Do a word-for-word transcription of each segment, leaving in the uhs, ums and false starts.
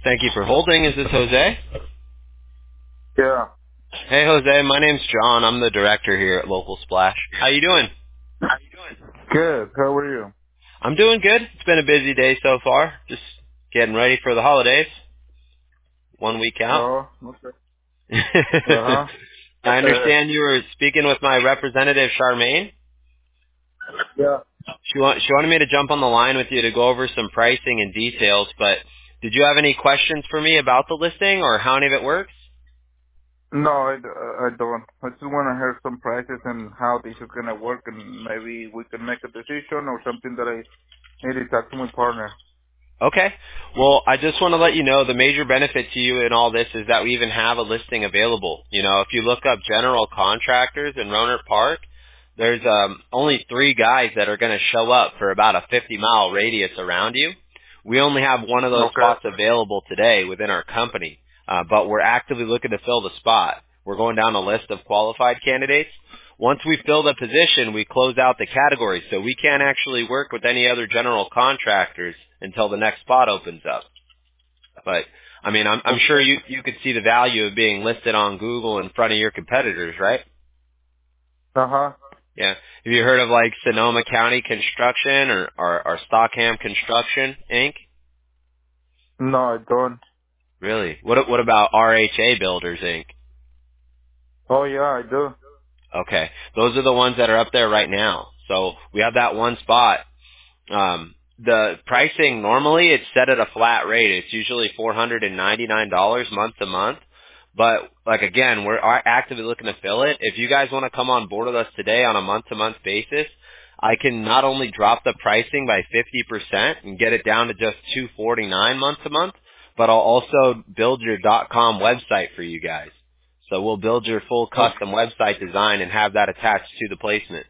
Thank you for holding. Is this Jose? Yeah. Hey, Jose. My name's John. I'm the director here at Local Splash. How you doing? Good. How are you? I'm doing good. It's been a busy day so far. Just getting ready for the holidays. One week out. Oh, okay. Uh-huh. I understand you were speaking with my representative, Charmaine. Yeah. She, want, she wanted me to jump on the line with you to go over some pricing and details, but did you have any questions for me about the listing or how any of it works? No, I, d- I don't. I just want to hear some prices and how this is going to work, and maybe we can make a decision or something that I need to talk to my partner. Okay. Well, I just want to let you know the major benefit to you in all this is that we even have a listing available. You know, if you look up general contractors in Rohnert Park, there's um, only three guys that are going to show up for about a fifty mile radius around you. We only have one of those Okay. spots available today within our company, uh, but we're actively looking to fill the spot. We're going down a list of qualified candidates. Once we fill the position, we close out the category, so we can't actually work with any other general contractors until the next spot opens up. But, I mean, I'm, I'm sure you, you could see the value of being listed on Google in front of your competitors, right? Uh-huh. Yeah. Have you heard of, like, Sonoma County Construction or, or, or Stockham Construction, Incorporated? No, I don't. Really? What, what about R H A Builders, Incorporated? Oh, yeah, I do. Okay. Those are the ones that are up there right now. So we have that one spot. Um, the pricing normally it's set at a flat rate. It's usually four hundred and ninety nine dollars month to month. But like again, we're are actively looking to fill it. If you guys want to come on board with us today on a month to month basis, I can not only drop the pricing by fifty percent and get it down to just two forty nine month to month, but I'll also build your .com website for you guys. So we'll build your full Oh, custom website design and have that attached to the placement.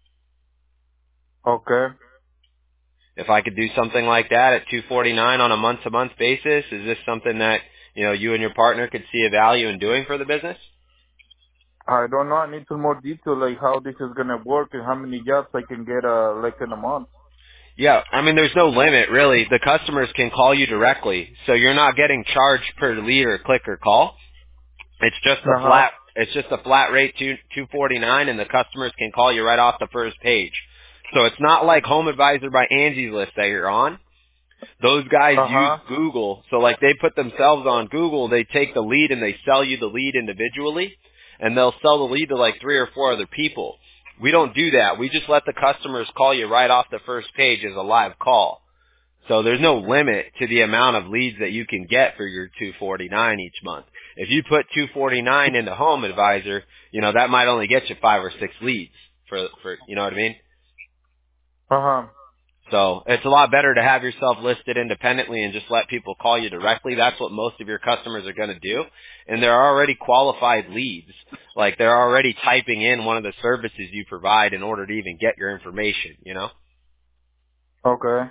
okay. If I could do something like that at two forty-nine on a month-to-month basis, is this something that, you know, you and your partner could see a value in doing for the business? I don't know. I need some more detail, like how this is going to work and how many jobs I can get, uh, like in a month. Yeah, I mean, there's no limit, really. The customers can call you directly, so you're not getting charged per lead or click or call. It's just a Uh-huh. flat, it's just a flat rate, two two forty-nine, and the customers can call you right off the first page. So it's not like Home Advisor by Angie's List that you're on. Those guys use Uh-huh. Google. So like they put themselves on Google, they take the lead and they sell you the lead individually, and they'll sell the lead to like three or four other people. We don't do that. We just let the customers call you right off the first page as a live call. So there's no limit to the amount of leads that you can get for your two forty-nine each month. If you put two forty-nine into Home Advisor, you know, that might only get you five or six leads for, for, you know what I mean? Uh-huh. So it's a lot better to have yourself listed independently and just let people call you directly. That's what most of your customers are going to do. And they're already qualified leads. Like they're already typing in one of the services you provide in order to even get your information, you know? Okay.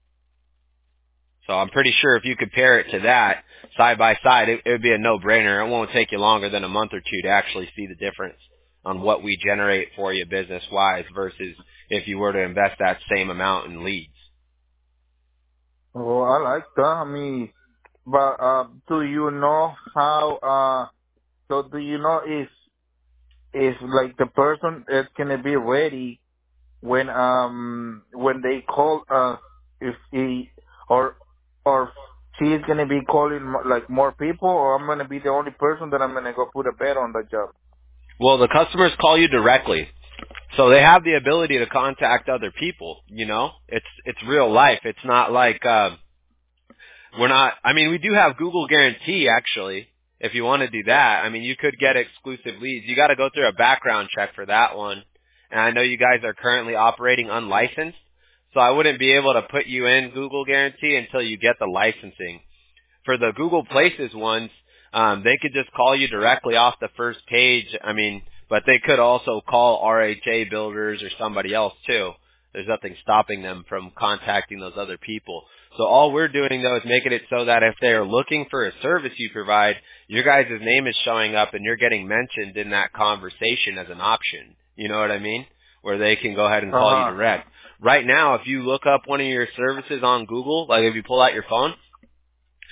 So I'm pretty sure if you compare it to that side by side, it, it would be a no-brainer. It won't take you longer than a month or two to actually see the difference on what we generate for you business-wise versus if you were to invest that same amount in leads. Well, I like that. I mean, but uh, do you know how? Uh, so do you know if if like the person is gonna be ready when um when they call uh if he or or she is gonna be calling mo- like more people, or I'm gonna be the only person that I'm gonna go put a bet on the job. Well, the customers call you directly. So they have the ability to contact other people, you know? It's it's real life. It's not like uh we're not I mean, we do have Google Guarantee actually. If you want to do that, I mean, you could get exclusive leads. You got to go through a background check for that one. And I know you guys are currently operating unlicensed, so I wouldn't be able to put you in Google Guarantee until you get the licensing. For the Google Places ones, um, they could just call you directly off the first page. I mean, but they could also call R H A Builders or somebody else too. There's nothing stopping them from contacting those other people. So all we're doing though is making it so that if they're looking for a service you provide, your guys' name is showing up and you're getting mentioned in that conversation as an option. You know what I mean? Where they can go ahead and Uh call you huh. direct. Right now, if you look up one of your services on Google, like if you pull out your phone,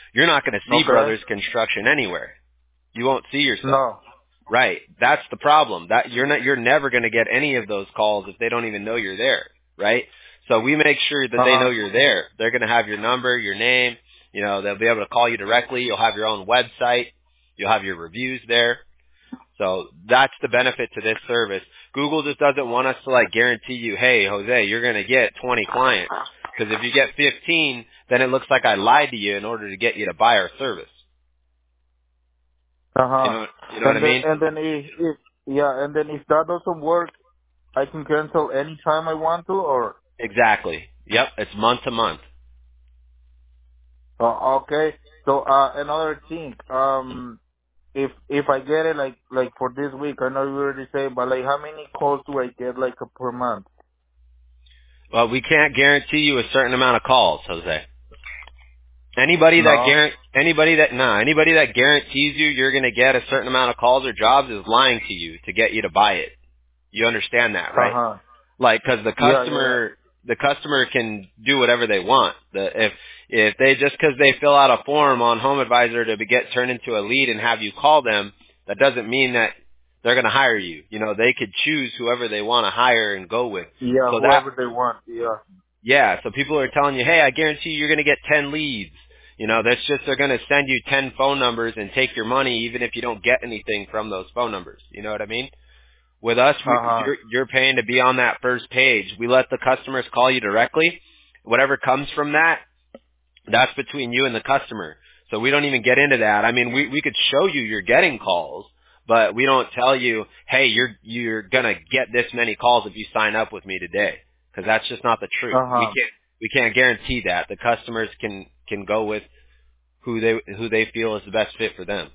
You're not going to see Okay. Brothers Construction anywhere. You won't see yourself. No. Right. That's the problem. That you're not you're never going to get any of those calls if they don't even know you're there, right? So we make sure that they know Uh-huh. you're there. They're going to have your number, your name, you know, they'll be able to call you directly. You'll have your own website. You'll have your reviews there. So that's the benefit to this service. Google just doesn't want us to like guarantee you, "Hey, Jose, you're going to get twenty clients." Because if you get fifteen, then it looks like I lied to you in order to get you to buy our service. You Uh-huh. know, you know what I And then, mean? and then if, if, yeah, and then if that doesn't work, I can cancel anytime I want to, or? Exactly. Yep, it's month to month. Uh, okay. So, uh, another thing, um, if, if I get it, like, like for this week, I know you already say, but like, how many calls do I get, like, per month? Well, we can't guarantee you a certain amount of calls, Jose. Anybody that No. guarant anybody that no, anybody that guarantees you you're going to get a certain amount of calls or jobs is lying to you to get you to buy it. You understand that, right? Uh-huh. Like, because the Yeah, yeah, yeah. customer, the customer can do whatever they want. The, if if they just because they fill out a form on Home Advisor to be, get turned into a lead and have you call them, that doesn't mean that they're going to hire you. You know, they could choose whoever they want to hire and go with. Yeah, So that whoever they want. Yeah. yeah, so people are telling you, hey, I guarantee you're going to get ten leads. You know, that's just they're going to send you ten phone numbers and take your money even if you don't get anything from those phone numbers. You know what I mean? With us, we, Uh-huh. you're, you're paying to be on that first page. We let the customers call you directly. Whatever comes from that, that's between you and the customer. So we don't even get into that. I mean, we, we could show you you're getting calls, but we don't tell you, hey, you're, you're going to get this many calls if you sign up with me today. Because that's just not the truth. We Uh-huh. can't, we can't guarantee that. The customers can, can go with who they, who they feel is the best fit for them.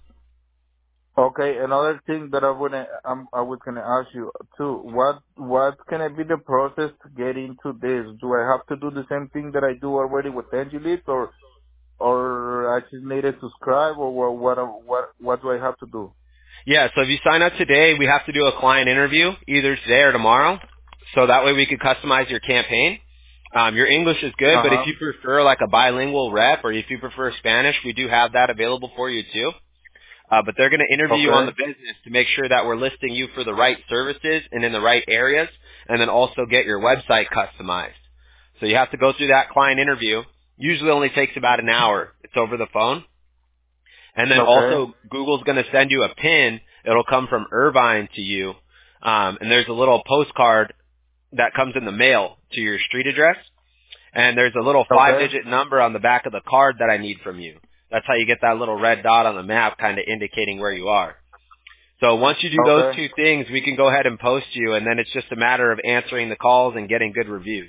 Okay, another thing that I wanna, um, I was gonna ask you too. What, what can it be the process to get into this? Do I have to do the same thing that I do already with Angelit, or, or I just need to subscribe, or what, what, what, what do I have to do? Yeah, so if you sign up today, we have to do a client interview either today or tomorrow. So that way we could customize your campaign. Um, your English is good, Uh but if huh. you prefer like a bilingual rep or if you prefer Spanish, we do have that available for you too. Uh, but they're going to interview you on the Okay. business to make sure that we're listing you for the right services and in the right areas, and then also get your website customized. So you have to go through that client interview. Usually only takes about an hour. It's over the phone. And then Okay. also Google's going to send you a pin. It'll come from Irvine to you. Um, and there's a little postcard that comes in the mail to your street address. And there's a little Okay. five-digit number on the back of the card that I need from you. That's how you get that little red dot on the map kind of indicating where you are. So once you do those Okay. two things, we can go ahead and post you, and then it's just a matter of answering the calls and getting good reviews.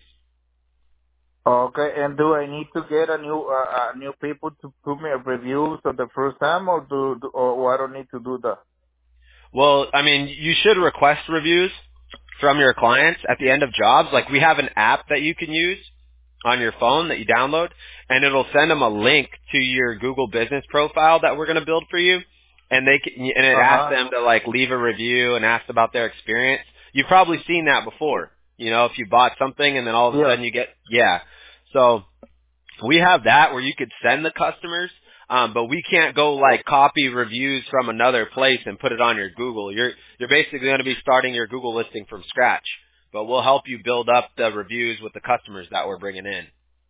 Okay. And do I need to get a new, uh, uh, new people to put me a reviews for the first time, or do, do or, or I don't need to do that? Well, I mean, you should request reviews from your clients at the end of jobs. Like we have an app that you can use on your phone that you download, and it'll send them a link to your Google Business profile that we're going to build for you, and they can, and it Uh asks huh. them to like leave a review and ask about their experience. You've probably seen that before, you know, if you bought something and then all of a Yeah. sudden you get yeah. So we have that where you could send the customers, um, but we can't go like copy reviews from another place and put it on your Google. You're you're basically going to be starting your Google listing from scratch. But we'll help you build up the reviews with the customers that we're bringing in.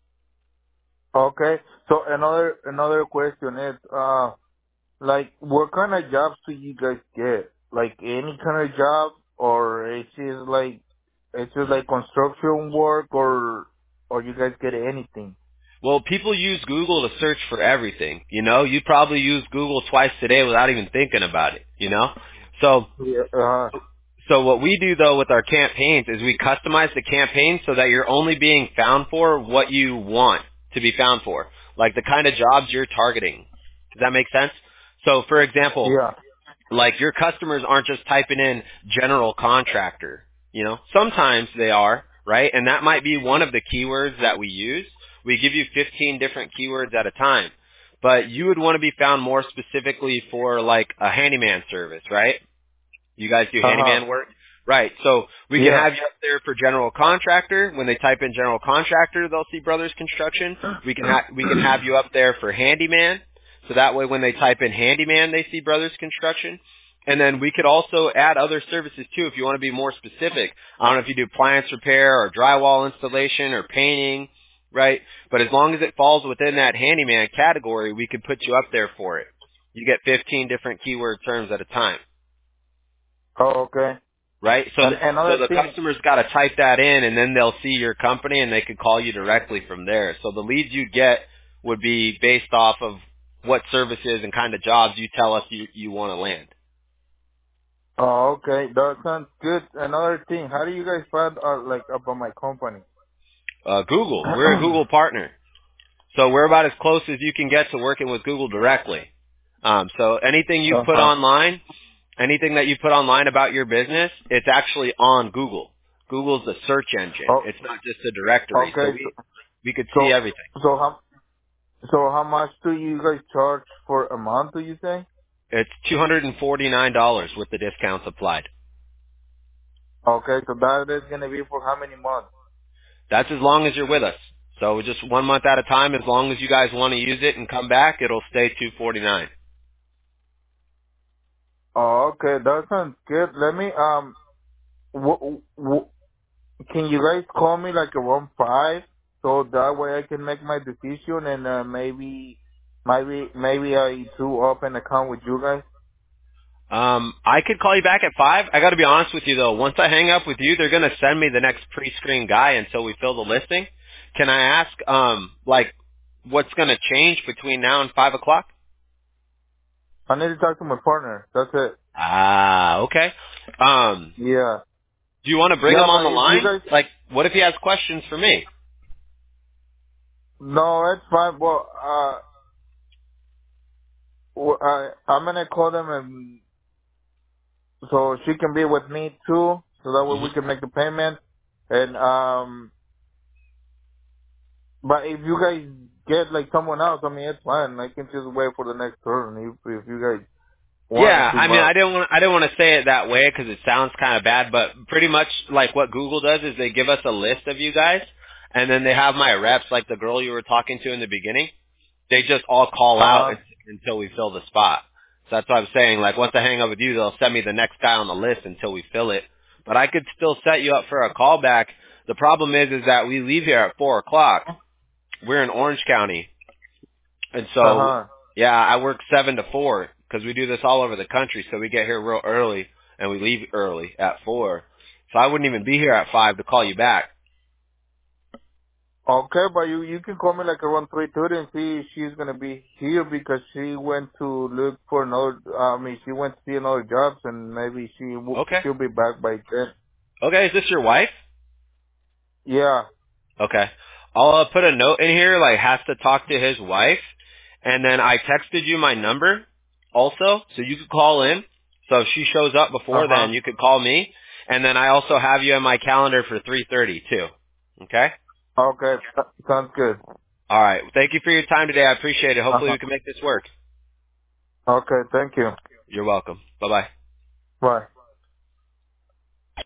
Okay. So another another question is, uh, like, what kind of jobs do you guys get? Like any kind of job, or it's just like it's just like construction work, or or you guys get anything? Well, people use Google to search for everything. You know, you probably use Google twice a day without even thinking about it. You know, so Yeah. Uh, so what we do though with our campaigns is we customize the campaign so that you're only being found for what you want to be found for, like the kind of jobs you're targeting. Does that make sense? So, for example, yeah. like your customers aren't just typing in general contractor, you know, sometimes they are, right? And that might be one of the keywords that we use. We give you fifteen different keywords at a time, but you would want to be found more specifically for like a handyman service, right? You guys do Uh huh. handyman work? Right. So we can Yeah. have you up there for general contractor. When they type in general contractor, they'll see Brothers Construction. We can ha- we can have you up there for handyman. So that way when they type in handyman, they see Brothers Construction. And then we could also add other services too if you want to be more specific. I don't know if you do appliance repair or drywall installation or painting, right? But as long as it falls within that handyman category, we could put you up there for it. You get fifteen different keyword terms at a time. Oh, okay. Right? So And the, so another the thing. customer's got to type that in, and then they'll see your company, and they could call you directly from there. So the leads you get would be based off of what services and kind of jobs you tell us you, you want to land. Oh, okay. That sounds good. Another thing. How do you guys find out like about my company? Uh, Google. We're a Google partner. So we're about as close as you can get to working with Google directly. Um, so anything you Uh put huh. online, anything that you put online about your business, it's actually on Google. Google's the search engine. Oh, It's not just a directory. So okay. So, we, we could see so, everything. so how, so how much do you guys charge for a month? Do you say? It's two hundred forty-nine dollars with the discounts applied. Okay, so that is gonna be for how many months? That's as long as you're with us. So just one month at a time. As long as you guys want to use it and come back, it'll stay two forty-nine. Oh, okay. That sounds good. Let me um. W- w- can you guys call me like around five so that way I can make my decision and uh, maybe, maybe, maybe I do open an account with you guys. Um, I could call you back at five. I got to be honest with you though. Once I hang up with you, they're gonna send me the next pre-screen guy until we fill the listing. Can I ask, um, like, what's gonna change between now and five o'clock? I need to talk to my partner. That's it. Ah, okay. Um, Yeah. do you want to bring Yeah, him on but the if you line? guys, Like, what if he has questions for me? no, it's fine. Well, uh, well, I, I'm gonna call them and so she can be with me too, so that way hmm we can make the payment. And um, but if you guys get like someone else, I mean, it's fine. I can just wait for the next turn if if you guys want it Yeah, too I mean, I much. didn't want I didn't want to say it that way because it sounds kind of bad, but pretty much like what Google does is they give us a list of you guys, and then they have my reps, like the girl you were talking to in the beginning. They just all call Uh out huh. un- until we fill the spot. So that's what I'm saying. Like once I hang up with you, they'll send me the next guy on the list until we fill it. But I could still set you up for a callback. The problem is, is that we leave here at four o'clock. We're in Orange County, and Uh so, huh. yeah, I work seven to four because we do this all over the country. So we get here real early and we leave early at four. So I wouldn't even be here at five to call you back. Okay, but you you can call me like around three thirty and see if she's gonna be here because she went to look for another. I mean, she went to see another jobs and maybe she w- Okay. she'll be back by then. Okay. Is this your wife? Yeah. Okay. I'll uh, put a note in here, like, has to talk to his wife. And then I texted you my number also, so you could call in. So if she shows up Uh before huh. then, you could call me. And then I also have you in my calendar for three thirty too. Okay? Okay, th- sounds good. All right. Thank you for your time today. I appreciate it. Uh Hopefully huh. we can make this work. Okay, thank you. You're welcome. Bye-bye. Bye.